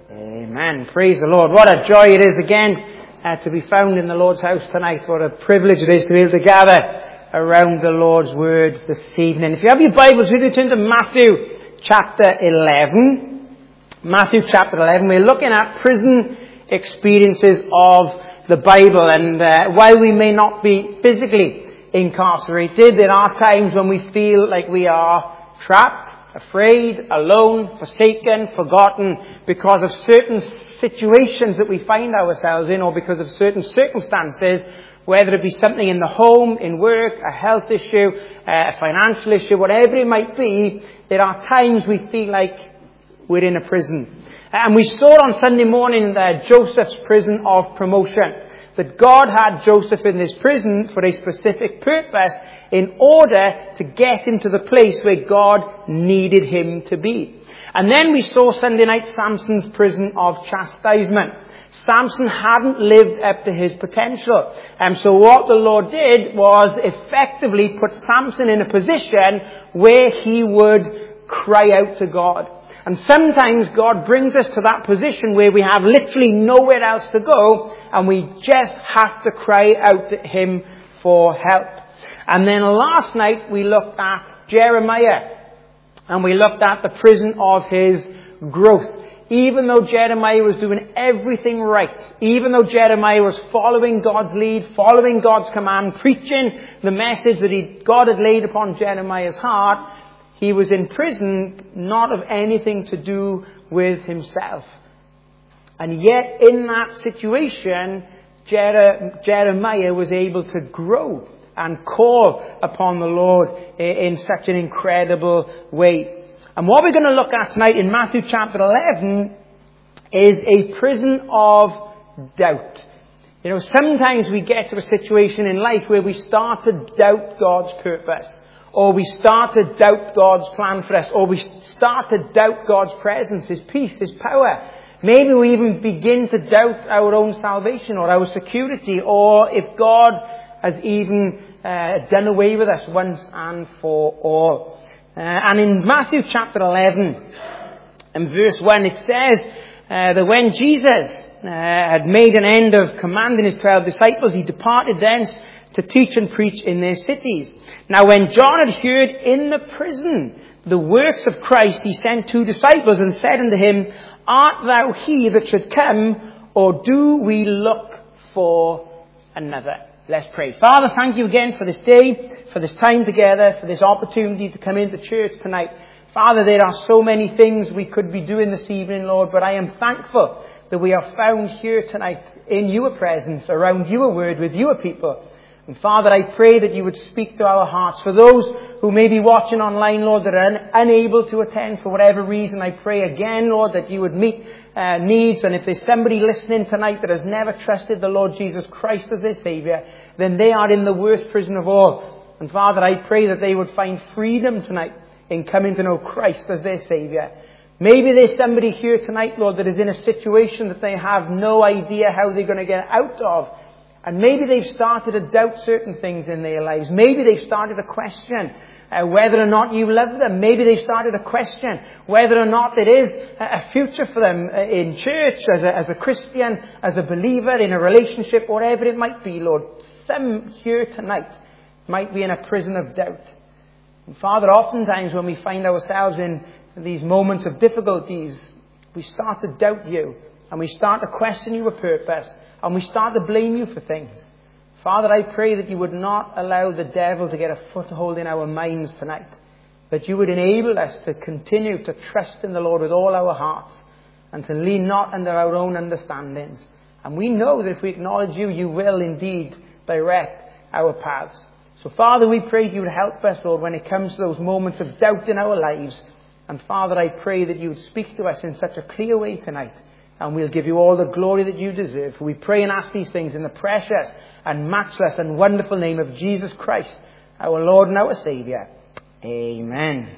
Amen. Praise the Lord. What a joy it is again to be found in the Lord's house tonight. What a privilege it is to be able to gather around the Lord's Word this evening. If you have your Bibles with you, turn to Matthew chapter 11. Matthew chapter 11. We're looking at prison experiences of the Bible. And while we may not be physically incarcerated, there are times when we feel like we are trapped, afraid, alone, forsaken, forgotten because of certain situations that we find ourselves in, or because of certain circumstances, whether it be something in the home, in work, a health issue, a financial issue, whatever it might be. There are times we feel like we're in a prison. And we saw on Sunday morning Joseph's prison of promotion, that God had Joseph in this prison for a specific purpose in order to get into the place where God needed him to be. And then we saw Sunday night Samson's prison of chastisement. Samson hadn't lived up to his potential. And so what the Lord did was effectively put Samson in a position where he would cry out to God. And sometimes God brings us to that position where we have literally nowhere else to go, and we just have to cry out to him for help. And then last night we looked at Jeremiah, and we looked at the prison of his growth. Even though Jeremiah was doing everything right, even though Jeremiah was following God's lead, following God's command, preaching the message that God had laid upon Jeremiah's heart, he was in prison, not of anything to do with himself. And yet in that situation, Jeremiah was able to grow and call upon the Lord in such an incredible way. And what we're going to look at tonight in Matthew chapter 11 is a prison of doubt. You know, sometimes we get to a situation in life where we start to doubt God's purpose, or we start to doubt God's plan for us, or we start to doubt God's presence, His peace, His power. Maybe we even begin to doubt our own salvation or our security, or if God has even done away with us once and for all. And in Matthew chapter 11 and verse 1, it says that when Jesus had made an end of commanding his 12 disciples, he departed thence to teach and preach in their cities. Now when John had heard in the prison the works of Christ, he sent 2 disciples and said unto him, Art thou he that should come, or do we look for another? Let's pray. Father, thank you again for this day, for this time together, for this opportunity to come into church tonight. Father, there are so many things we could be doing this evening, Lord, but I am thankful that we are found here tonight in your presence, around your word, with your people. And Father, I pray that you would speak to our hearts. For those who may be watching online, Lord, that are unable to attend for whatever reason, I pray again, Lord, that you would meet needs. And if there's somebody listening tonight that has never trusted the Lord Jesus Christ as their Saviour, then they are in the worst prison of all. And Father, I pray that they would find freedom tonight in coming to know Christ as their Saviour. Maybe there's somebody here tonight, Lord, that is in a situation that they have no idea how they're going to get out of. And maybe they've started to doubt certain things in their lives. Maybe they've started to question whether or not you love them. Maybe they've started to question whether or not there is a future for them in church, as a Christian, as a believer, in a relationship, whatever it might be, Lord. Some here tonight might be in a prison of doubt. And Father, oftentimes when we find ourselves in these moments of difficulties, we start to doubt you, and we start to question your purpose, and we start to blame you for things. Father, I pray that you would not allow the devil to get a foothold in our minds tonight. That you would enable us to continue to trust in the Lord with all our hearts, and to lean not under our own understandings. And we know that if we acknowledge you, you will indeed direct our paths. So Father, we pray you would help us, Lord, when it comes to those moments of doubt in our lives. And Father, I pray that you would speak to us in such a clear way tonight. And we'll give you all the glory that you deserve. For we pray and ask these things in the precious and matchless and wonderful name of Jesus Christ, our Lord and our Saviour. Amen.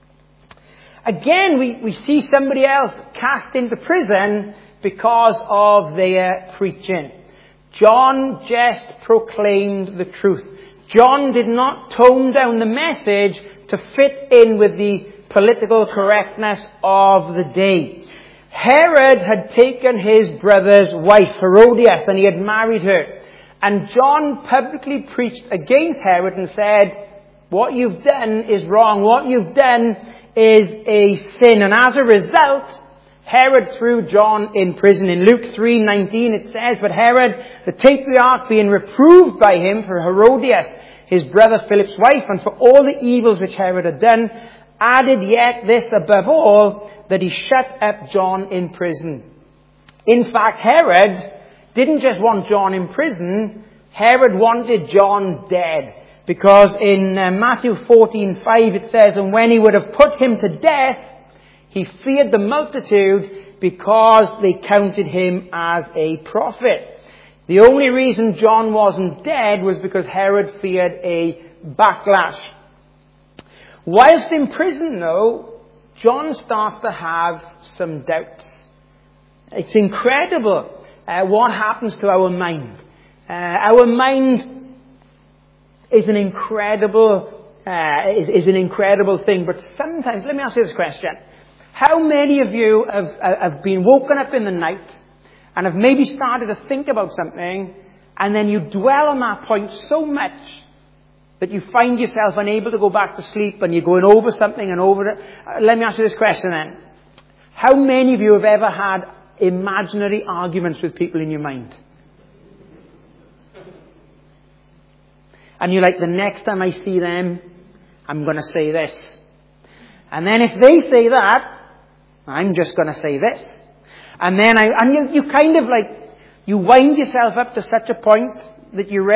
Again, we see somebody else cast into prison because of their preaching. John just proclaimed the truth. John did not tone down the message to fit in with the political correctness of the day. Herod had taken his brother's wife, Herodias, and he had married her. And John publicly preached against Herod and said, what you've done is wrong. What you've done is a sin. And as a result, Herod threw John in prison. In Luke 3:19 it says, but Herod the Tetrarch, being reproved by him for Herodias, his brother Philip's wife, and for all the evils which Herod had done, added yet this above all, that he shut up John in prison. In fact, Herod didn't just want John in prison, Herod wanted John dead. Because in Matthew 14:5 it says, and when he would have put him to death, he feared the multitude because they counted him as a prophet. The only reason John wasn't dead was because Herod feared a backlash. Whilst in prison, though, John starts to have some doubts. It's incredible what happens to our mind. Our mind is an incredible thing. But sometimes, let me ask you this question. How many of you have been woken up in the night and have maybe started to think about something, and then you dwell on that point so much that you find yourself unable to go back to sleep, and you're going over something and over it? Let me ask you this question then. How many of you have ever had imaginary arguments with people in your mind? And you're like, the next time I see them, I'm going to say this. And then if they say that, I'm just going to say this. And then you kind of like, you wind yourself up to such a point that you're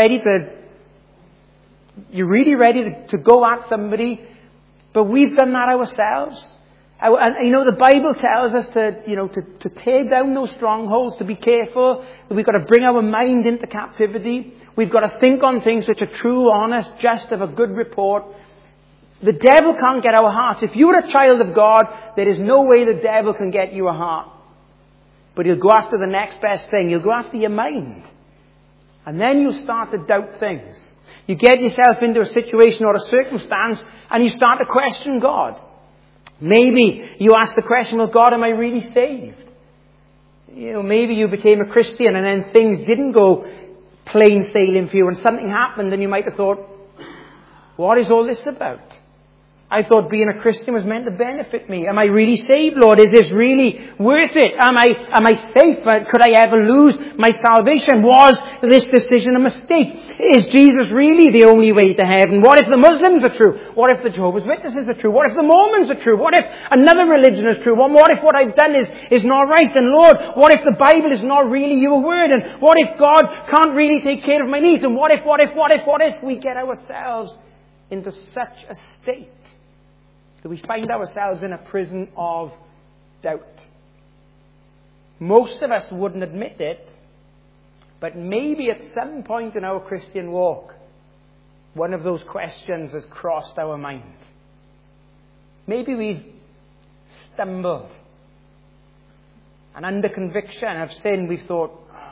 really ready to go at somebody. But we've done that ourselves. And the Bible tells us to tear down those strongholds, to be careful, that we've got to bring our mind into captivity. We've got to think on things which are true, honest, just, of a good report. The devil can't get our hearts. If you're a child of God, there is no way the devil can get you a heart. But he'll go after the next best thing. He'll go after your mind. And then you'll start to doubt things. You get yourself into a situation or a circumstance and you start to question God. Maybe you ask the question, well, God, am I really saved? Maybe you became a Christian and then things didn't go plain sailing for you and something happened and you might have thought, what is all this about? I thought being a Christian was meant to benefit me. Am I really saved, Lord? Is this really worth it? Am I safe? Could I ever lose my salvation? Was this decision a mistake? Is Jesus really the only way to heaven? What if the Muslims are true? What if the Jehovah's Witnesses are true? What if the Mormons are true? What if another religion is true? What if what I've done is not right? And Lord, what if the Bible is not really your word? And what if God can't really take care of my needs? And what if we get ourselves into such a state that we find ourselves in a prison of doubt? Most of us wouldn't admit it, but maybe at some point in our Christian walk, one of those questions has crossed our mind. Maybe we've stumbled, and under conviction of sin, we've thought,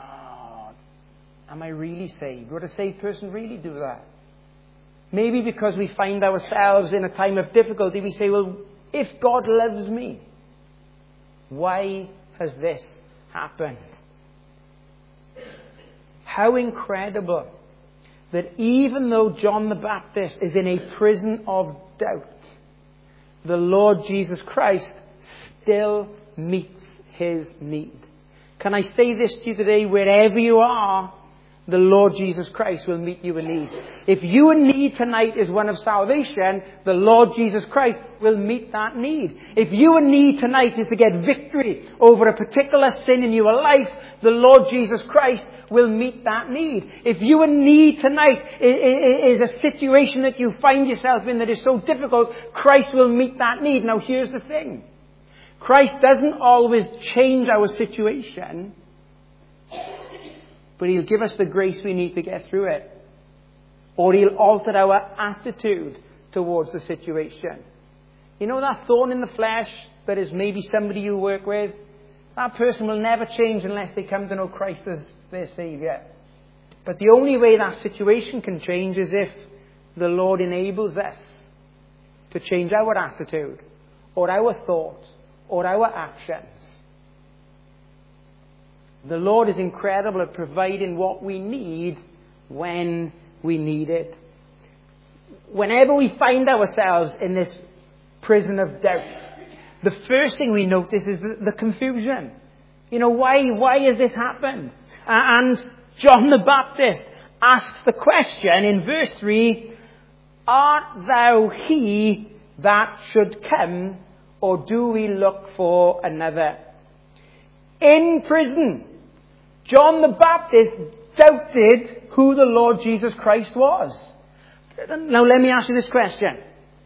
am I really saved? Would a saved person really do that? Maybe because we find ourselves in a time of difficulty, we say, well, if God loves me, why has this happened? How incredible that even though John the Baptist is in a prison of doubt, the Lord Jesus Christ still meets his need. Can I say this to you today? Wherever you are, the Lord Jesus Christ will meet you in need. If your need tonight is one of salvation, the Lord Jesus Christ will meet that need. If your need tonight is to get victory over a particular sin in your life, the Lord Jesus Christ will meet that need. If your need tonight is a situation that you find yourself in that is so difficult, Christ will meet that need. Now here's the thing. Christ doesn't always change our situation, but he'll give us the grace we need to get through it. Or he'll alter our attitude towards the situation. You know that thorn in the flesh that is maybe somebody you work with? That person will never change unless they come to know Christ as their Saviour. But the only way that situation can change is if the Lord enables us to change our attitude, or our thoughts, or our actions. The Lord is incredible at providing what we need when we need it. Whenever we find ourselves in this prison of doubt, the first thing we notice is the confusion. Why has this happened? And John the Baptist asks the question in verse 3, "Art thou he that should come, or do we look for another?" In prison, John the Baptist doubted who the Lord Jesus Christ was. Now let me ask you this question.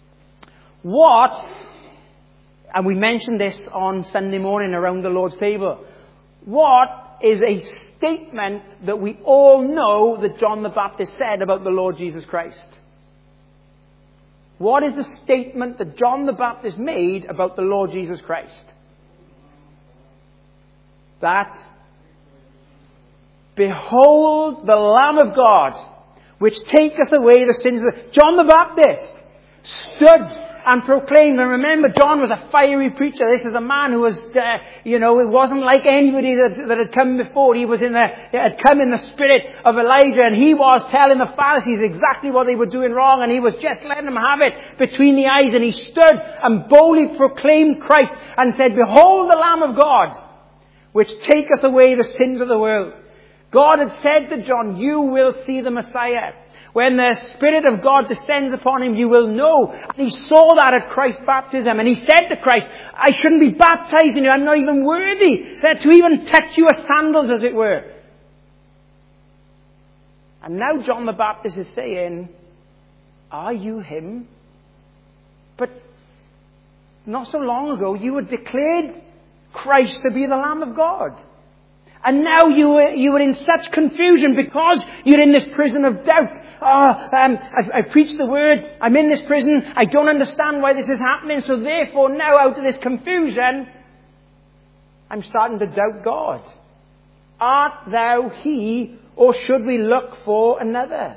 And we mentioned this on Sunday morning around the Lord's table, what is a statement that we all know that John the Baptist said about the Lord Jesus Christ? What is the statement that John the Baptist made about the Lord Jesus Christ? That, "Behold the Lamb of God, which taketh away the sins of the..." John the Baptist stood and proclaimed. And remember, John was a fiery preacher. This is a man who was, it wasn't like anybody that had come before. He had come in the spirit of Elijah, and he was telling the Pharisees exactly what they were doing wrong, and he was just letting them have it between the eyes. And he stood and boldly proclaimed Christ and said, "Behold the Lamb of God, which taketh away the sins of the world." God had said to John, "You will see the Messiah. When the Spirit of God descends upon him, you will know." And he saw that at Christ's baptism. And he said to Christ, "I shouldn't be baptizing you. I'm not even worthy to even touch your sandals," as it were. And now John the Baptist is saying, "Are you him?" But not so long ago, you had declared Christ to be the Lamb of God. And now you were in such confusion because you're in this prison of doubt. I preached the word. I'm in this prison. I don't understand why this is happening. So therefore, now out of this confusion, I'm starting to doubt God. Art thou he, or should we look for another?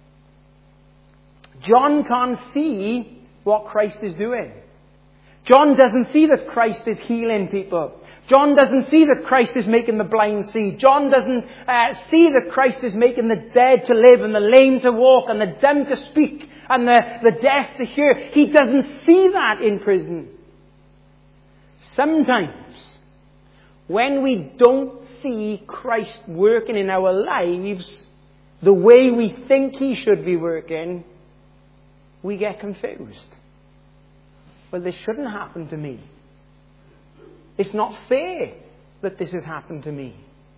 John can't see what Christ is doing. John doesn't see that Christ is healing people. John doesn't see that Christ is making the blind see. John doesn't see that Christ is making the dead to live and the lame to walk and the dumb to speak and the deaf to hear. He doesn't see that in prison. Sometimes, when we don't see Christ working in our lives the way we think he should be working, we get confused. Well, this shouldn't happen to me. It's not fair that this has happened to me.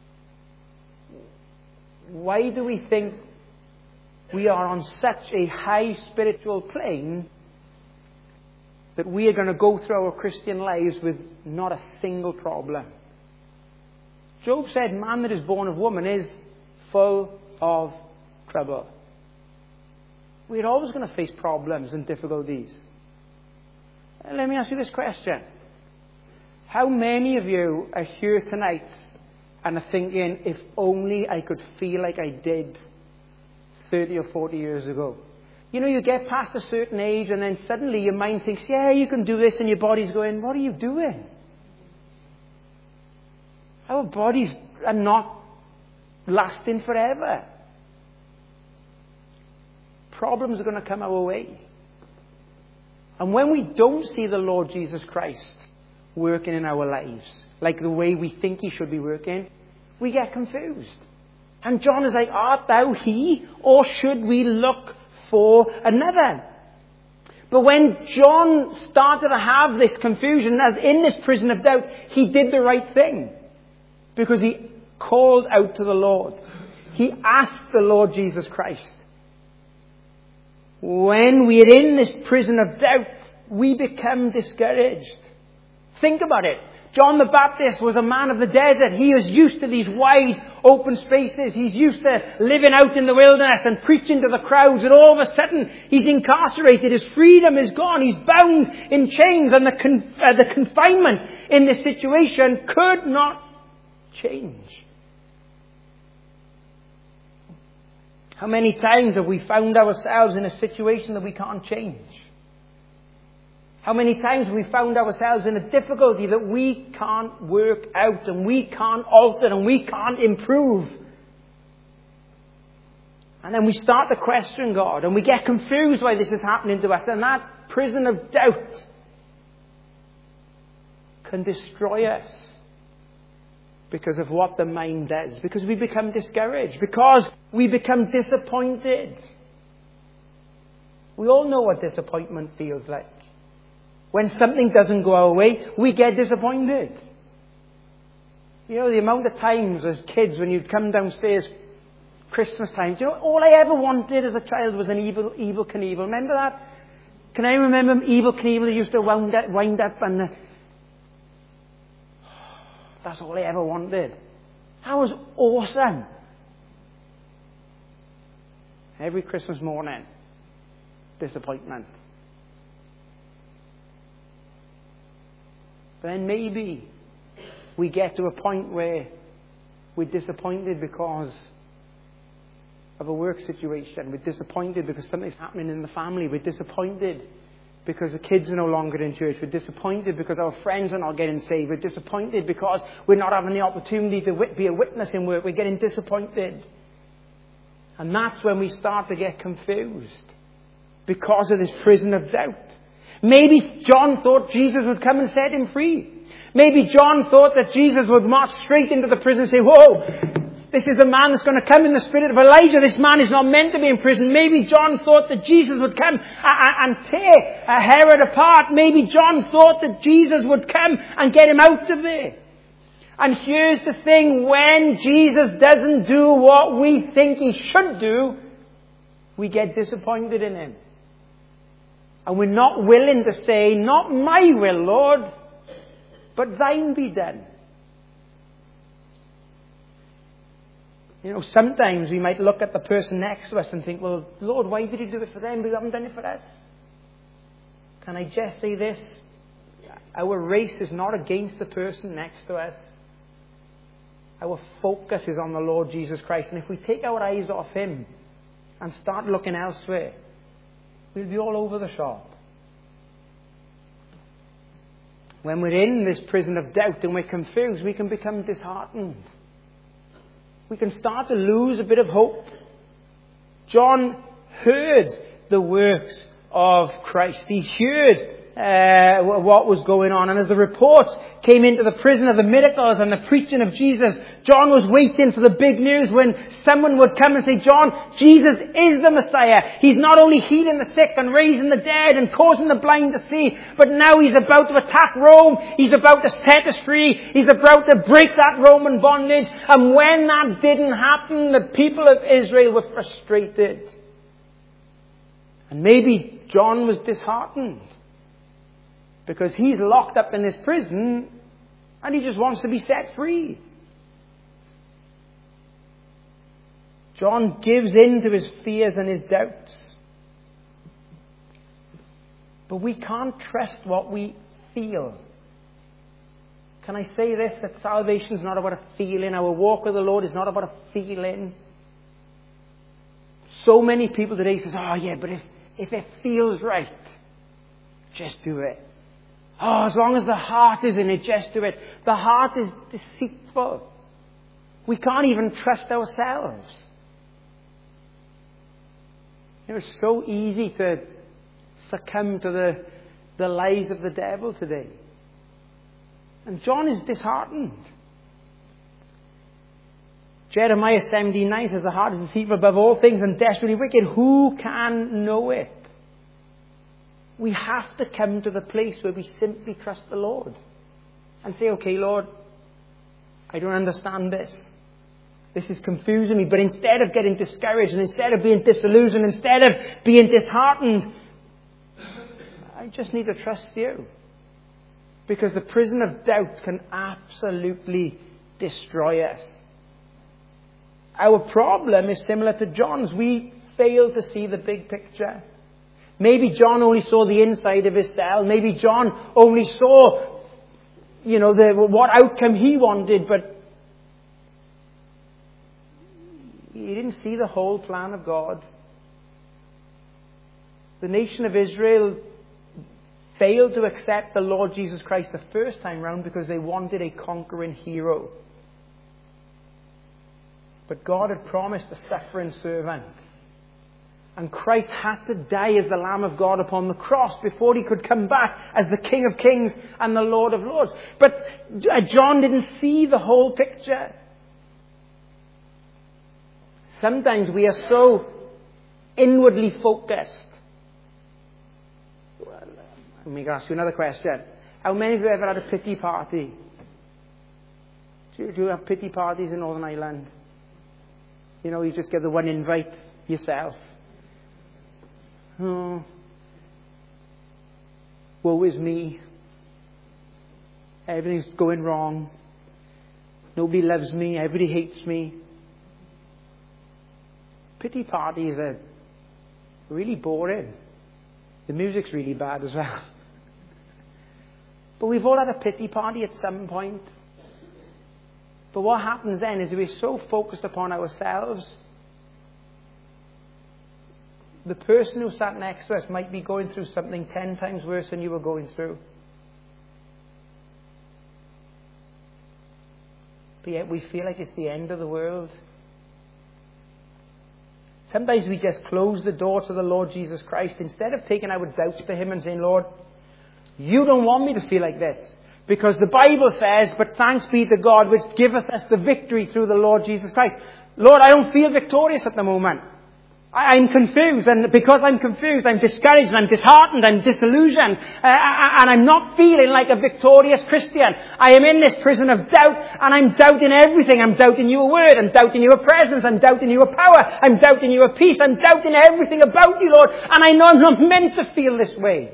Why do we think we are on such a high spiritual plane that we are going to go through our Christian lives with not a single problem? Job said, "Man that is born of woman is full of trouble." We're always going to face problems and difficulties. Let me ask you this question. How many of you are here tonight and are thinking, if only I could feel like I did 30 or 40 years ago? You get past a certain age and then suddenly your mind thinks, yeah, you can do this, and your body's going, what are you doing? Our bodies are not lasting forever. Problems are going to come our way. And when we don't see the Lord Jesus Christ working in our lives, like the way we think he should be working, we get confused. And John is like, "Art thou he, or should we look for another?" But when John started to have this confusion, as in this prison of doubt, he did the right thing. Because he called out to the Lord. He asked the Lord Jesus Christ. When we're in this prison of doubt, we become discouraged. Think about it. John the Baptist was a man of the desert. He was used to these wide open spaces. He's used to living out in the wilderness and preaching to the crowds. And all of a sudden, he's incarcerated. His freedom is gone. He's bound in chains. And the confinement in this situation could not change. How many times have we found ourselves in a situation that we can't change? How many times we found ourselves in a difficulty that we can't work out and we can't alter and we can't improve. And then we start to question God and we get confused why this is happening to us. And that prison of doubt can destroy us because of what the mind does. Because we become discouraged. Because we become disappointed. We all know what disappointment feels like. When something doesn't go our way, we get disappointed. You know, the amount of times as kids when you'd come downstairs Christmas time, you know, all I ever wanted as a child was an Evel Knievel. Remember that? Can I remember Evel Knievel used to wind up and that's all I ever wanted. That was awesome. Every Christmas morning, disappointment. Then maybe we get to a point where we're disappointed because of a work situation. We're disappointed because something's happening in the family. We're disappointed because the kids are no longer in church. We're disappointed because our friends are not getting saved. We're disappointed because we're not having the opportunity to be a witness in work. We're getting disappointed. And that's when we start to get confused because of this prison of doubt. Maybe John thought Jesus would come and set him free. Maybe John thought that Jesus would march straight into the prison and say, whoa, this is the man that's going to come in the spirit of Elijah. This man is not meant to be in prison. Maybe John thought that Jesus would come and tear Herod apart. Maybe John thought that Jesus would come and get him out of there. And here's the thing, when Jesus doesn't do what we think he should do, we get disappointed in him. And we're not willing to say, not my will, Lord, but thine be done. You know, sometimes we might look at the person next to us and think, well, Lord, why did you do it for them, but you haven't done it for us? Can I just say this? Our race is not against the person next to us. Our focus is on the Lord Jesus Christ. And if we take our eyes off him and start looking elsewhere, we'll be all over the shop. When we're in this prison of doubt and we're confused, we can become disheartened. We can start to lose a bit of hope. John heard the works of Christ. He heard what was going on. And as the reports came into the prison of the miracles and the preaching of Jesus, John was waiting for the big news when someone would come and say, John, Jesus is the Messiah. He's not only healing the sick and raising the dead and causing the blind to see, but now he's about to attack Rome. He's about to set us free. He's about to break that Roman bondage. And when that didn't happen, the people of Israel were frustrated. And maybe John was disheartened, because he's locked up in this prison and he just wants to be set free. John gives in to his fears and his doubts. But we can't trust what we feel. Can I say this? That salvation is not about a feeling. Our walk with the Lord is not about a feeling. So many people today say, oh yeah, but if it feels right, just do it. Oh, as long as the heart is in it, just do it. The heart is deceitful. We can't even trust ourselves. You know, it's so easy to succumb to the lies of the devil today. And John is disheartened. Jeremiah 17:9 says, the heart is deceitful above all things and desperately wicked. Who can know it? We have to come to the place where we simply trust the Lord and say, okay, Lord, I don't understand this. This is confusing me. But instead of getting discouraged and instead of being disillusioned, instead of being disheartened, I just need to trust you. Because the prison of doubt can absolutely destroy us. Our problem is similar to John's. We fail to see the big picture. Maybe John only saw the inside of his cell. Maybe John only saw, what outcome he wanted, but he didn't see the whole plan of God. The nation of Israel failed to accept the Lord Jesus Christ the first time round because they wanted a conquering hero. But God had promised a suffering servant. And Christ had to die as the Lamb of God upon the cross before he could come back as the King of Kings and the Lord of Lords. But John didn't see the whole picture. Sometimes we are so inwardly focused. Let me ask you another question. How many of you ever had a pity party? Do you have pity parties in Northern Ireland? You know, you just get the one invite yourself. Oh, woe is me. Everything's going wrong. Nobody loves me. Everybody hates me. Pity parties are really boring. The music's really bad as well. But we've all had a pity party at some point. But what happens then is we're so focused upon ourselves. The person who sat next to us might be going through something 10 times worse than you were going through. But yet we feel like it's the end of the world. Sometimes we just close the door to the Lord Jesus Christ instead of taking our doubts to him and saying, Lord, you don't want me to feel like this. Because the Bible says, but thanks be to God which giveth us the victory through the Lord Jesus Christ. Lord, I don't feel victorious at the moment. I'm confused, and because I'm confused, I'm discouraged, and I'm disheartened, I'm disillusioned, and I'm not feeling like a victorious Christian. I am in this prison of doubt, and I'm doubting everything. I'm doubting your word, I'm doubting your presence, I'm doubting your power, I'm doubting your peace, I'm doubting everything about you, Lord, and I know I'm not meant to feel this way.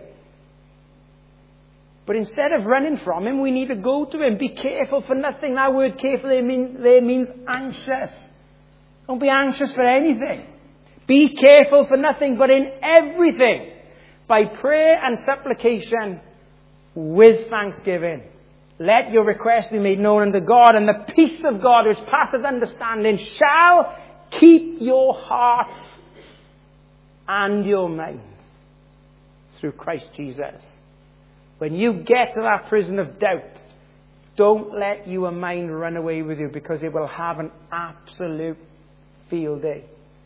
But instead of running from him, we need to go to him. Be careful for nothing. That word careful there means anxious. Don't be anxious for anything. Be careful for nothing, but in everything, by prayer and supplication, with thanksgiving. Let your requests be made known unto God, and the peace of God, which passeth understanding, shall keep your hearts and your minds through Christ Jesus. When you get to that prison of doubt, don't let your mind run away with you, because it will have an absolute field day.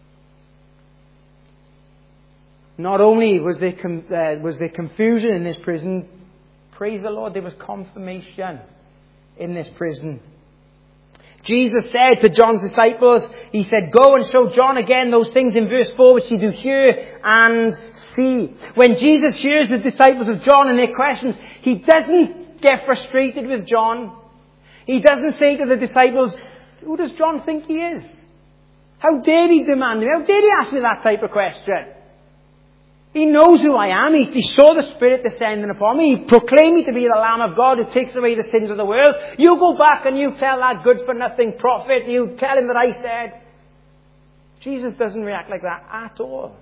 Not only was there confusion in this prison, praise the Lord, there was confirmation in this prison. Jesus said to John's disciples, he said, go and show John again those things in verse 4 which you do hear and see. When Jesus hears the disciples of John and their questions, he doesn't get frustrated with John. He doesn't say to the disciples, who does John think he is? How dare he demand me? How dare he ask me that type of question? He knows who I am. He saw the Spirit descending upon me. He proclaimed me to be the Lamb of God who takes away the sins of the world. You go back and you tell that good-for-nothing prophet, you tell him that I said. Jesus doesn't react like that at all.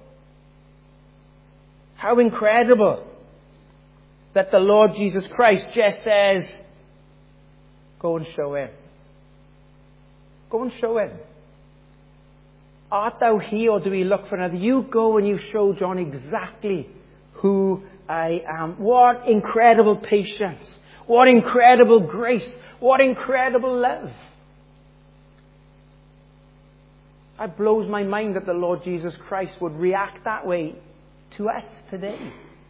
How incredible that the Lord Jesus Christ just says, go and show him. Go and show him. Art thou here, or do we look for another? You go and you show John exactly who I am. What incredible patience. What incredible grace. What incredible love. It blows my mind that the Lord Jesus Christ would react that way to us today.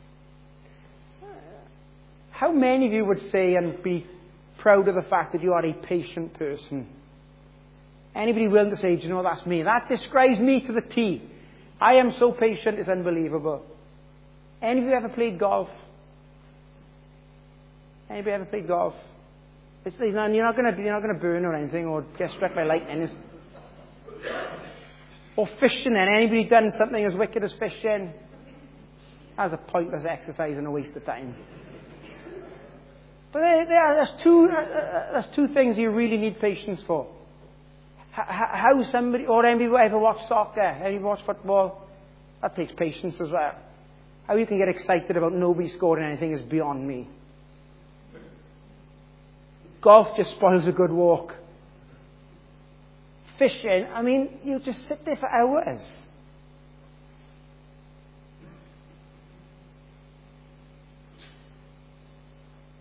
How many of you would say and be proud of the fact that you are a patient person? Anybody willing to say, do you know, that's me? That describes me to the T. I am so patient, it's unbelievable. Any of you ever played golf? Anybody ever played golf? You're not going to burn or anything, or get struck by lightning. Or fishing then. Anybody done something as wicked as fishing? That's a pointless exercise and a waste of time. But there's two things you really need patience for. How somebody, or anybody ever watch soccer, anybody watch football, that takes patience as well. How you can get excited about nobody scoring anything is beyond me. Golf just spoils a good walk. Fishing, I mean, you just sit there for hours.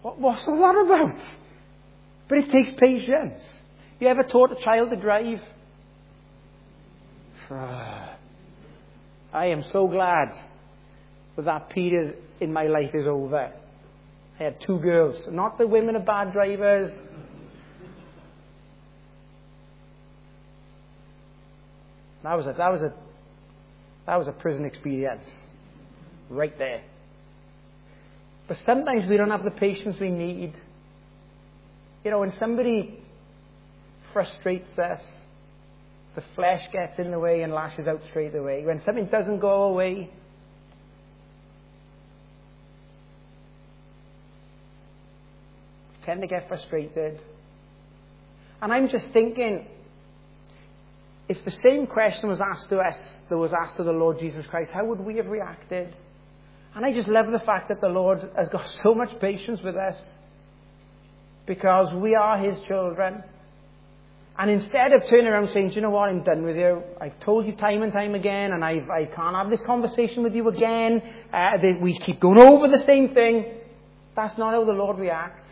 What's all that about? But it takes patience. You ever taught a child to drive? I am so glad that period in my life is over. I had 2 girls. Not that women are bad drivers. That was a prison experience. Right there. But sometimes we don't have the patience we need. You know, when somebody frustrates us, the flesh gets in the way and lashes out straight away. When something doesn't go away, we tend to get frustrated. And I'm just thinking, if the same question was asked to us that was asked to the Lord Jesus Christ, how would we have reacted? And I just love the fact that the Lord has got so much patience with us because we are His children. And instead of turning around saying, do you know what, I'm done with you. I've told you time and time again, and I can't have this conversation with you again. We keep going over the same thing. That's not how the Lord reacts.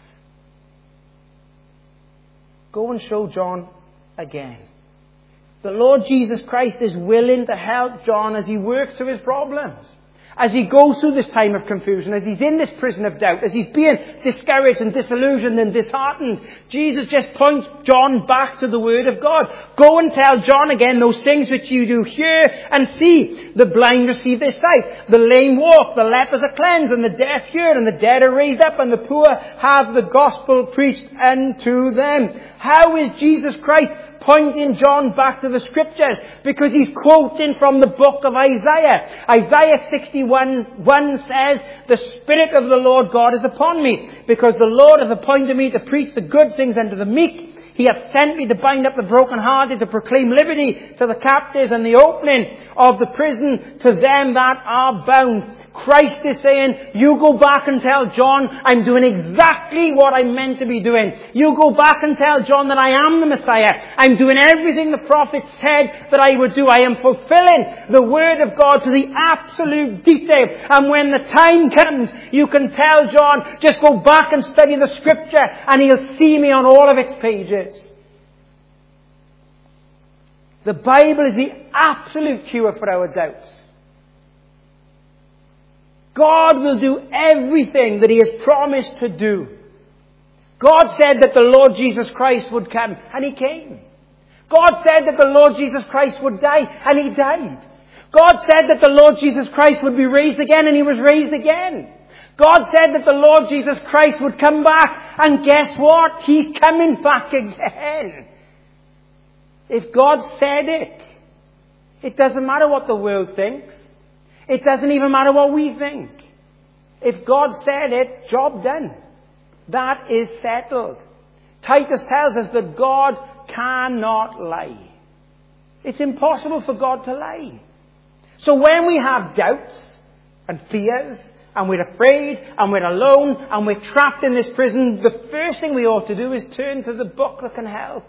Go and show John again. The Lord Jesus Christ is willing to help John as he works through his problems. As he goes through this time of confusion, as he's in this prison of doubt, as he's being discouraged and disillusioned and disheartened, Jesus just points John back to the Word of God. Go and tell John again those things which you do hear and see. The blind receive their sight, the lame walk, the lepers are cleansed, and the deaf hear, and the dead are raised up, and the poor have the gospel preached unto them. How is Jesus Christ pointing John back to the Scriptures? Because he's quoting from the book of Isaiah. Isaiah 61:1 says, the Spirit of the Lord God is upon me, because the Lord hath appointed me to preach the good things unto the meek. He hath sent me to bind up the brokenhearted, to proclaim liberty to the captives, and the opening of the prison to them that are bound. Christ is saying, you go back and tell John, I'm doing exactly what I'm meant to be doing. You go back and tell John that I am the Messiah. I'm doing everything the prophet said that I would do. I am fulfilling the Word of God to the absolute detail. And when the time comes, you can tell John, just go back and study the Scripture, and he'll see me on all of its pages. The Bible is the absolute cure for our doubts. God will do everything that He has promised to do. God said that the Lord Jesus Christ would come, and He came. God said that the Lord Jesus Christ would die, and He died. God said that the Lord Jesus Christ would be raised again, and He was raised again. God said that the Lord Jesus Christ would come back, and guess what? He's coming back again. If God said it, it doesn't matter what the world thinks. It doesn't even matter what we think. If God said it, job done. That is settled. Titus tells us that God cannot lie. It's impossible for God to lie. So when we have doubts and fears, and we're afraid, and we're alone, and we're trapped in this prison, the first thing we ought to do is turn to the book that can help.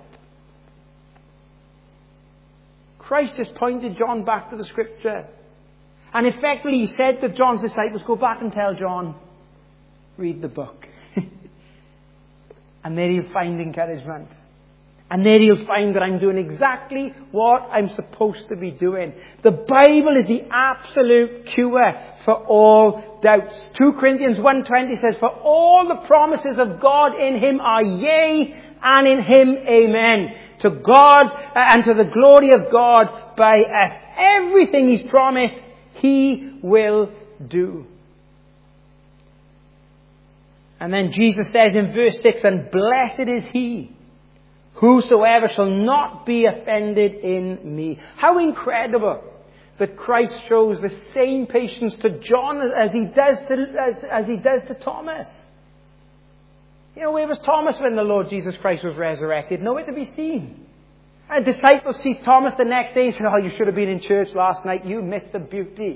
Christ just pointed John back to the Scripture. And effectively he said to John's disciples, go back and tell John, read the book. And there he'll find encouragement. And there he'll find that I'm doing exactly what I'm supposed to be doing. The Bible is the absolute cure for all doubts. 2 Corinthians 1:20 says, for all the promises of God in Him are yea, and in Him amen. To God and to the glory of God by us. Everything He's promised, He will do. And then Jesus says in verse 6, and blessed is he whosoever shall not be offended in me. How incredible that Christ shows the same patience to John as he does to Thomas. You know, where was Thomas when the Lord Jesus Christ was resurrected? Nowhere to be seen. And disciples see Thomas the next day and say, oh, you should have been in church last night. You missed the beauty.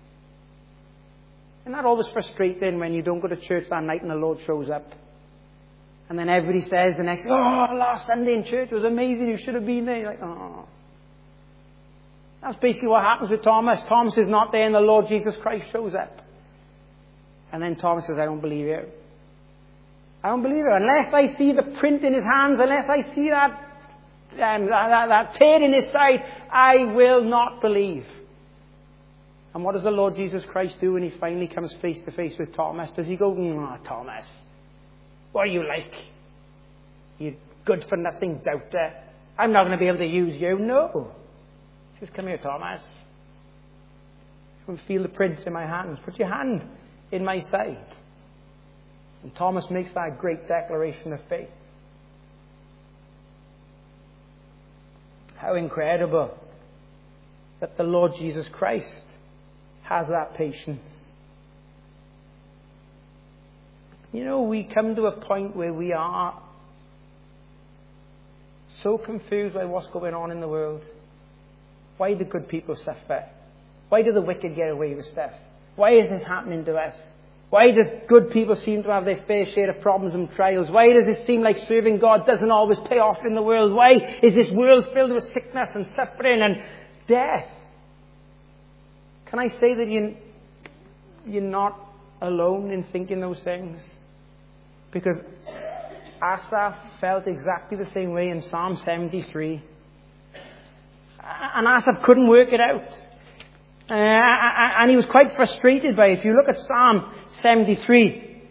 Isn't that always frustrating when you don't go to church that night and the Lord shows up? And then everybody says the next day, oh, last Sunday in church was amazing. You should have been there. You're like, oh. That's basically what happens with Thomas. Thomas is not there and the Lord Jesus Christ shows up. And then Thomas says, I don't believe you. I don't believe it. Unless I see the print in his hands, unless I see that tear in his side, I will not believe. And what does the Lord Jesus Christ do when he finally comes face to face with Thomas? Does he go, Thomas, what are you like? You good for nothing doubter. I'm not going to be able to use you. No. He says, come here, Thomas. Come and feel the prints in my hands. Put your hand in my side. And Thomas makes that great declaration of faith. How incredible that the Lord Jesus Christ has that patience. You know, we come to a point where we are so confused by what's going on in the world. Why do good people suffer? Why do the wicked get away with stuff? Why is this happening to us? Why do good people seem to have their fair share of problems and trials? Why does it seem like serving God doesn't always pay off in the world? Why is this world filled with sickness and suffering and death? Can I say that you're not alone in thinking those things? Because Asaph felt exactly the same way in Psalm 73. And Asaph couldn't work it out. And he was quite frustrated by it. If you look at Psalm 73,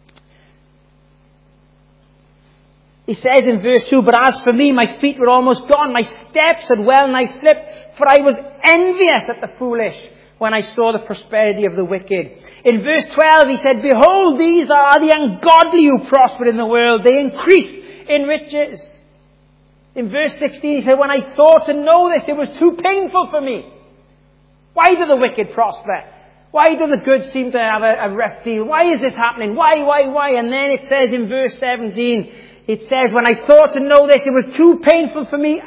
he says in verse 2, but as for me, my feet were almost gone. My steps had well nigh slipped, for I was envious at the foolish when I saw the prosperity of the wicked. In verse 12, he said, behold, these are the ungodly who prosper in the world. They increase in riches. In verse 16, he said, when I thought to know this, it was too painful for me. Why do the wicked prosper? Why do the good seem to have a rough deal? Why is this happening? Why? And then it says in verse 17, it says, when I thought to know this, it was too painful for me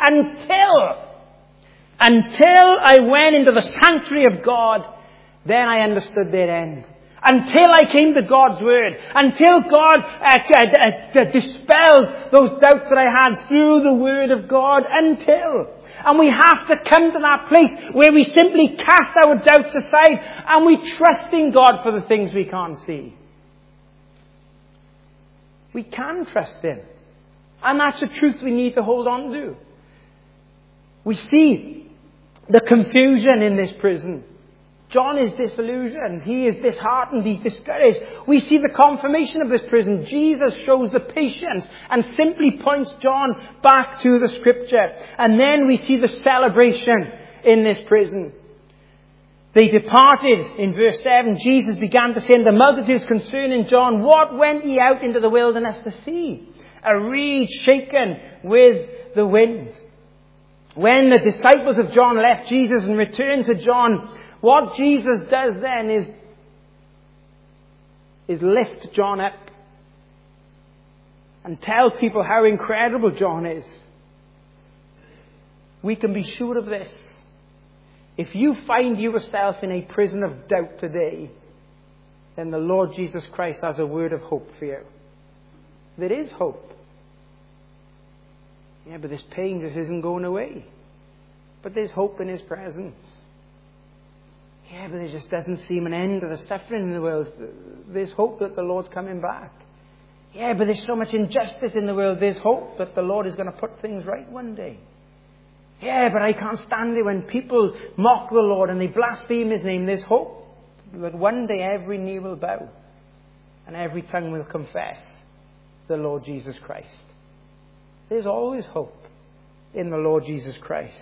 until I went into the sanctuary of God, then I understood their end. Until I came to God's Word. Until God dispelled those doubts that I had through the Word of God. And we have to come to that place where we simply cast our doubts aside and we trust in God for the things we can't see. We can trust Him. And that's the truth we need to hold on to. We see the confusion in this prison. John is disillusioned. He is disheartened. He's discouraged. We see the confirmation of this prison. Jesus shows the patience and simply points John back to the Scripture. And then we see the celebration in this prison. They departed. In verse 7, Jesus began to say unto the multitudes concerning John, what went ye out into the wilderness to see? A reed shaken with the wind. When the disciples of John left Jesus and returned to John, what Jesus does then is lift John up and tell people how incredible John is. We can be sure of this. If you find yourself in a prison of doubt today, then the Lord Jesus Christ has a word of hope for you. There is hope. Yeah, but this pain just isn't going away. But there's hope in His presence. Yeah, but there just doesn't seem an end to the suffering in the world. There's hope that the Lord's coming back. Yeah, but there's so much injustice in the world. There's hope that the Lord is going to put things right one day. Yeah, but I can't stand it when people mock the Lord and they blaspheme His name. There's hope that one day every knee will bow and every tongue will confess the Lord Jesus Christ. There's always hope in the Lord Jesus Christ.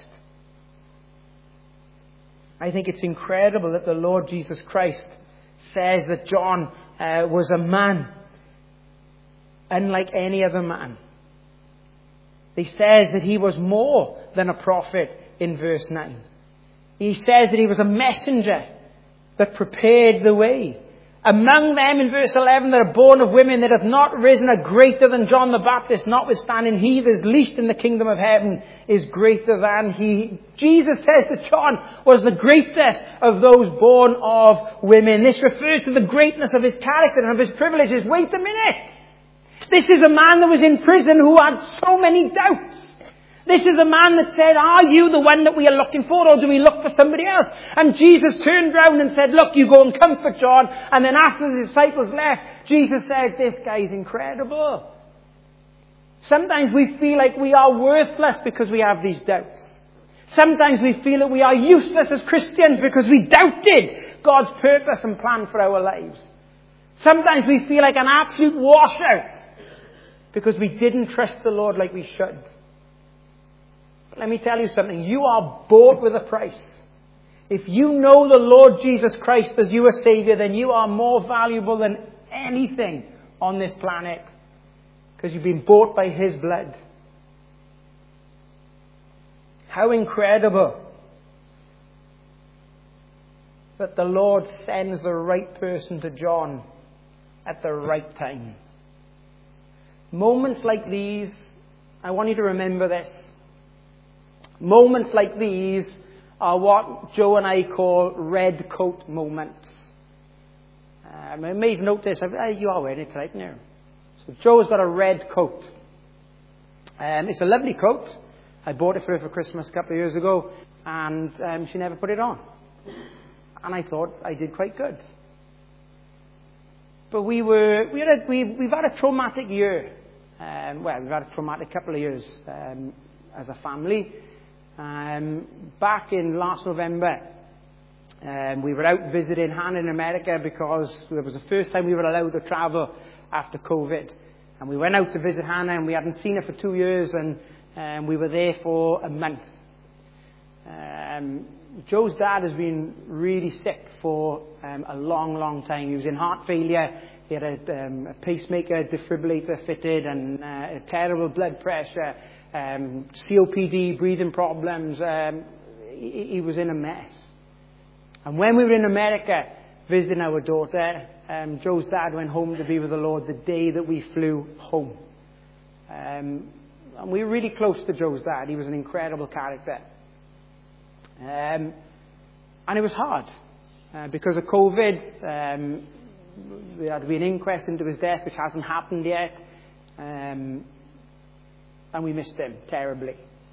I think it's incredible that the Lord Jesus Christ says that John was a man unlike any other man. He says that he was more than a prophet in verse 9. He says that he was a messenger that prepared the way. Among them, in verse 11, that are born of women that have not risen a greater than John the Baptist, notwithstanding he that is least in the kingdom of heaven is greater than he. Jesus says that John was the greatest of those born of women. This refers to the greatness of his character and of his privileges. Wait a minute. This is a man that was in prison who had so many doubts. This is a man that said, are you the one that we are looking for, or do we look for somebody else? And Jesus turned round and said, look, you go and comfort John. And then after the disciples left, Jesus said, this guy's incredible. Sometimes we feel like we are worthless because we have these doubts. Sometimes we feel that we are useless as Christians because we doubted God's purpose and plan for our lives. Sometimes we feel like an absolute washout because we didn't trust the Lord like we should. But let me tell you something. You are bought with a price. If you know the Lord Jesus Christ as your Savior, then you are more valuable than anything on this planet because you've been bought by His blood. How incredible that the Lord sends the right person to John at the right time. Moments like these, I want you to remember this. Moments like these are what Joe and I call red coat moments. I may have noticed, you are wearing it tonight now. So Joe's got a red coat. It's a lovely coat. I bought it for her for Christmas a couple of years ago, and she never put it on. And I thought I did quite good. But we've had a traumatic year. We've had a traumatic couple of years as a family. Back in last November, we were out visiting Hannah in America because it was the first time we were allowed to travel after COVID. And we went out to visit Hannah, and we hadn't seen her for 2 years, and we were there for a month. Joe's dad has been really sick for a long, long time. He was in heart failure. He had a pacemaker defibrillator fitted and a terrible blood pressure, COPD, breathing problems. He was in a mess. And when we were in America visiting our daughter, Joe's dad went home to be with the Lord the day that we flew home. And we were really close to Joe's dad. He was an incredible character. And it was hard. Because of COVID, there had to be an inquest into his death, which hasn't happened yet. And we missed him terribly.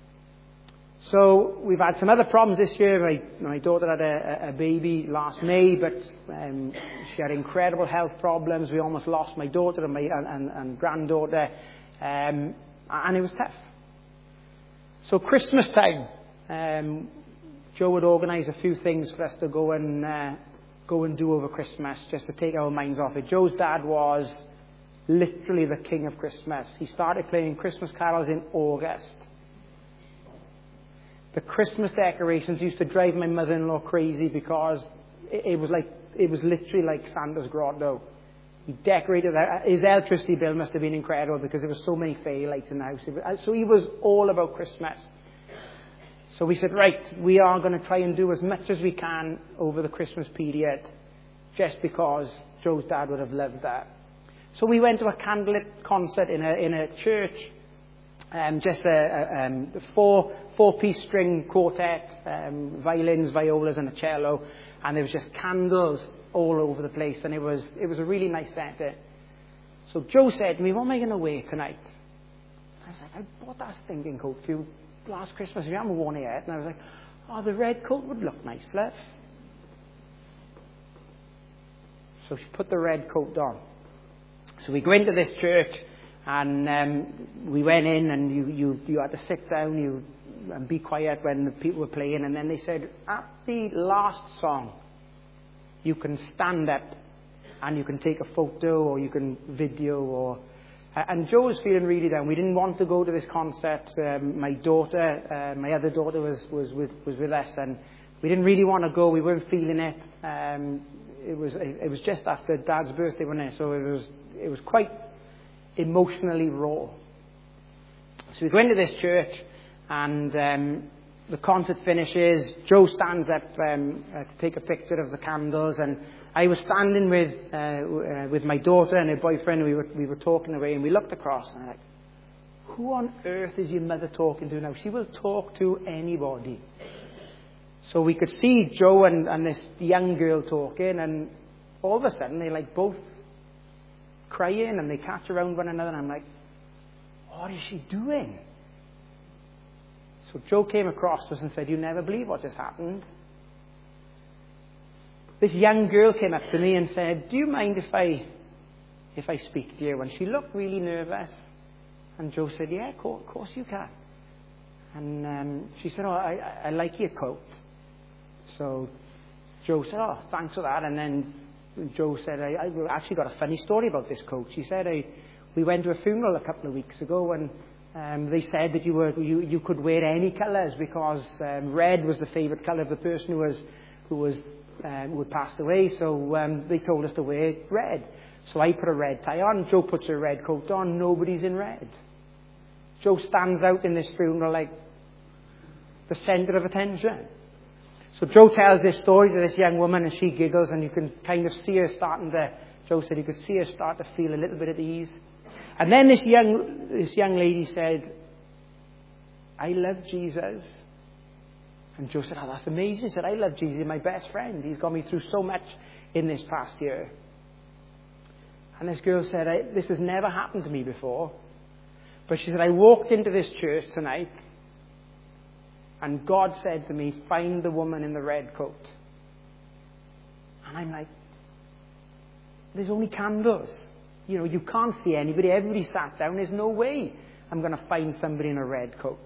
So we've had some other problems this year. My daughter had a baby last May, but she had incredible health problems. We almost lost my daughter and granddaughter. And it was tough. So Christmas time, Joe would organise a few things for us to go and do over Christmas, just to take our minds off it. Joe's dad was literally the king of Christmas. He started playing Christmas carols in August. The Christmas decorations used to drive my mother-in-law crazy because it was literally like Santa's grotto. He decorated his electricity bill must have been incredible because there were so many fairy lights in the house. So he was all about Christmas. So we said, right, we are going to try and do as much as we can over the Christmas period, just because Joe's dad would have loved that. So we went to a candlelit concert in a church, just a four-piece string quartet, violins, violas, and a cello, and there was just candles all over the place, and it was a really nice set. So Joe said to me, "What am I going to wear tonight?" I was like, "I bought that stinking coat for you last Christmas. You haven't worn it yet." And I was like, "Oh, the red coat would look nice, love." So she put the red coat on. So we go into this church, and we went in, and you had to sit down and be quiet when the people were playing. And then they said, at the last song, you can stand up and you can take a photo or you can video. And Joe was feeling really down. We didn't want to go to this concert. My other daughter was with us, and we didn't really want to go. We weren't feeling it. It was just after Dad's birthday, wasn't it? So it was quite emotionally raw. So we go into this church, and the concert finishes. Joe stands up to take a picture of the candles, and I was standing with my daughter and her boyfriend. We were talking away, and we looked across, and I'm like, who on earth is your mother talking to now? She will talk to anybody. So we could see Joe and this young girl talking, and all of a sudden they both crying, and they catch around one another, and I'm like, what is she doing? So Joe came across to us and said, "You never believe what just happened." This young girl came up to me and said, "Do you mind if I speak to you?" And she looked really nervous. And Joe said, "Yeah, of course you can." And she said, "Oh, I like your coat." So Joe said, "Oh, thanks for that." And then Joe said, "I actually got a funny story about this coat." She said, "We went to a funeral a couple of weeks ago, and they said that you could wear any colours because red was the favourite colour of the person who had passed away. So they told us to wear red. So I put a red tie on. Joe puts a red coat on. Nobody's in red. Joe stands out in this funeral like the centre of attention." So Joe tells this story to this young woman, and she giggles, and you can kind of see her Joe said you could see her start to feel a little bit at ease. And then this young lady said, "I love Jesus." And Joe said, "Oh, that's amazing." She said, "I love Jesus. He's my best friend. He's got me through so much in this past year." And this girl said, "This has never happened to me before." But she said, "I walked into this church tonight, and God said to me, 'Find the woman in the red coat.'" And I'm like, there's only candles. You can't see anybody. Everybody sat down. There's no way I'm going to find somebody in a red coat.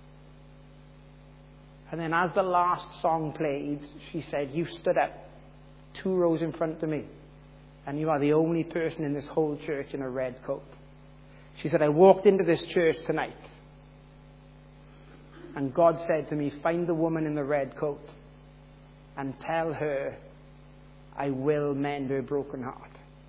And then as the last song played, she said, "You stood up 2 rows in front of me, and you are the only person in this whole church in a red coat." She said, "I walked into this church tonight, and God said to me, 'Find the woman in the red coat and tell her I will mend her broken heart.'"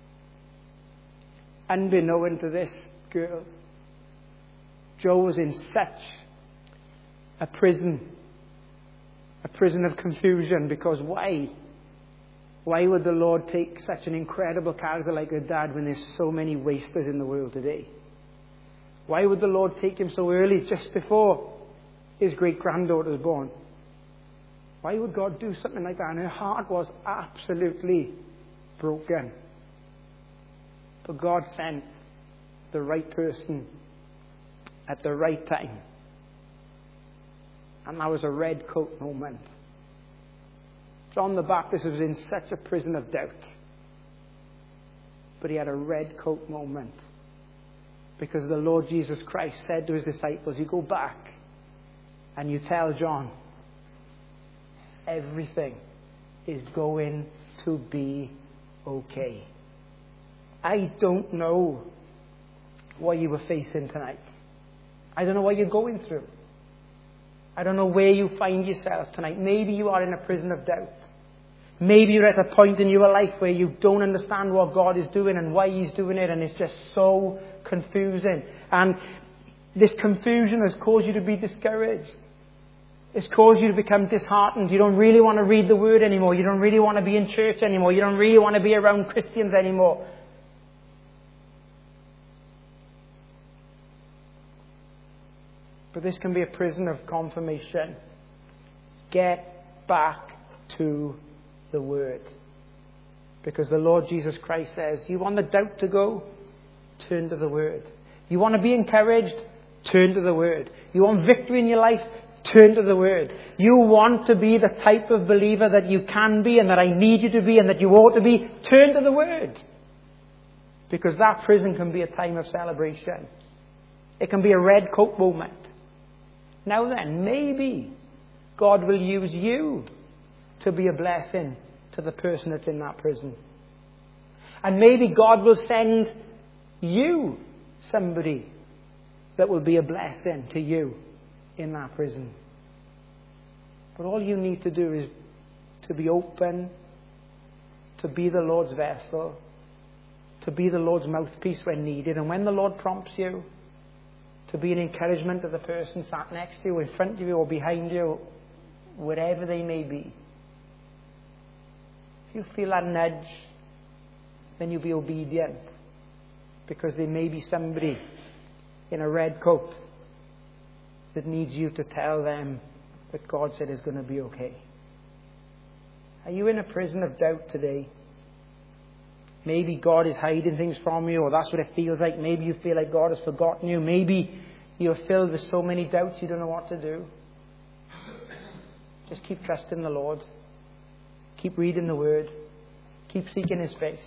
Unbeknown to this girl, Joe was in such a prison of confusion, because why? Why would the Lord take such an incredible character like her dad when there's so many wasters in the world today? Why would the Lord take him so early, just before his great-granddaughter was born? Why would God do something like that? And her heart was absolutely broken. But God sent the right person at the right time. And that was a red coat moment. John the Baptist was in such a prison of doubt. But he had a red coat moment. Because the Lord Jesus Christ said to his disciples, "You go back and you tell John, everything is going to be okay." I don't know what you were facing tonight. I don't know what you're going through. I don't know where you find yourself tonight. Maybe you are in a prison of doubt. Maybe you're at a point in your life where you don't understand what God is doing and why He's doing it, and it's just so confusing. And this confusion has caused you to be discouraged. It's caused you to become disheartened. You don't really want to read the Word anymore. You don't really want to be in church anymore. You don't really want to be around Christians anymore. But this can be a prison of confirmation. Get back to the Word. Because the Lord Jesus Christ says, you want the doubt to go? Turn to the Word. You want to be encouraged? Turn to the Word. You want victory in your life? Turn to the Word. You want to be the type of believer that you can be and that I need you to be and that you ought to be? Turn to the Word. Because that prison can be a time of celebration. It can be a red coat moment. Now then, maybe God will use you to be a blessing to the person that's in that prison. And maybe God will send you somebody that will be a blessing to you in that prison. But all you need to do is to be open, to be the Lord's vessel, to be the Lord's mouthpiece when needed. And when the Lord prompts you, to be an encouragement to the person sat next to you, in front of you or behind you, wherever they may be. If you feel that nudge, then you be obedient. Because there may be somebody in a red coat that needs you to tell them that God said is going to be okay. Are you in a prison of doubt today? Maybe God is hiding things from you, or that's what it feels like. Maybe you feel like God has forgotten you. Maybe you're filled with so many doubts you don't know what to do. Just keep trusting the Lord. Keep reading the Word. Keep seeking His face.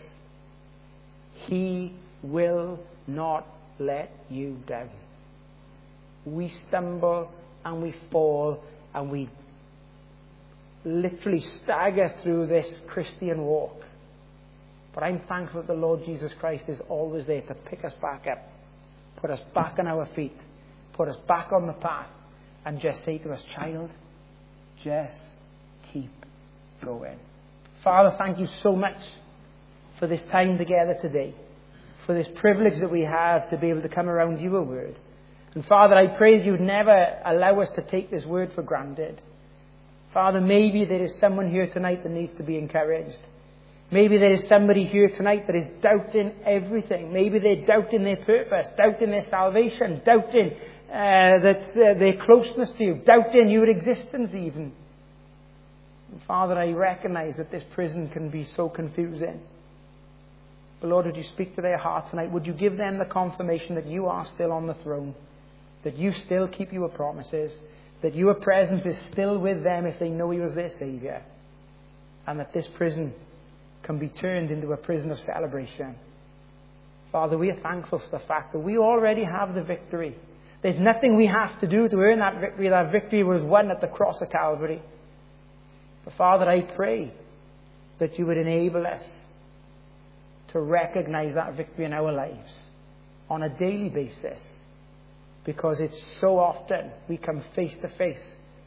He will not let you down. We stumble and we fall and we literally stagger through this Christian walk. But I'm thankful that the Lord Jesus Christ is always there to pick us back up, put us back on our feet, put us back on the path, and just say to us, child, just keep going. Father, thank you so much for this time together today, for this privilege that we have to be able to come around your word. And Father, I pray that you would never allow us to take this word for granted. Father, maybe there is someone here tonight that needs to be encouraged. Maybe there is somebody here tonight that is doubting everything. Maybe they're doubting their purpose, doubting their salvation, doubting their closeness to you, doubting your existence even. And Father, I recognize that this prison can be so confusing. But Lord, would you speak to their hearts tonight? Would you give them the confirmation that you are still on the throne, that you still keep your promises, that your presence is still with them if they know you as their Saviour, and that this prison can be turned into a prison of celebration. Father, we are thankful for the fact that we already have the victory. There's nothing we have to do to earn that victory. That victory was won at the cross of Calvary. But Father, I pray that you would enable us to recognize that victory in our lives on a daily basis, because it's so often we come face to face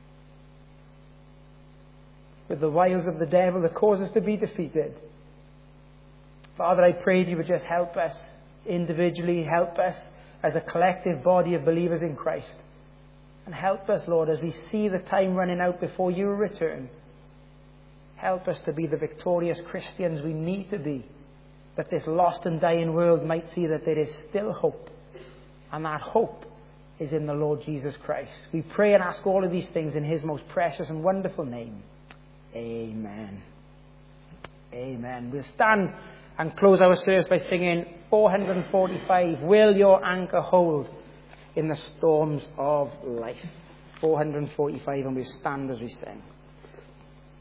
with the wiles of the devil that cause us to be defeated. Father, I pray that you would just help us individually, help us as a collective body of believers in Christ. And help us, Lord, as we see the time running out before you return. Help us to be the victorious Christians we need to be, that this lost and dying world might see that there is still hope. And that hope is in the Lord Jesus Christ. We pray and ask all of these things in his most precious and wonderful name. Amen. Amen. We'll stand and close our service by singing 445, Will Your Anchor Hold in the Storms of Life. 445, and we'll stand as we sing.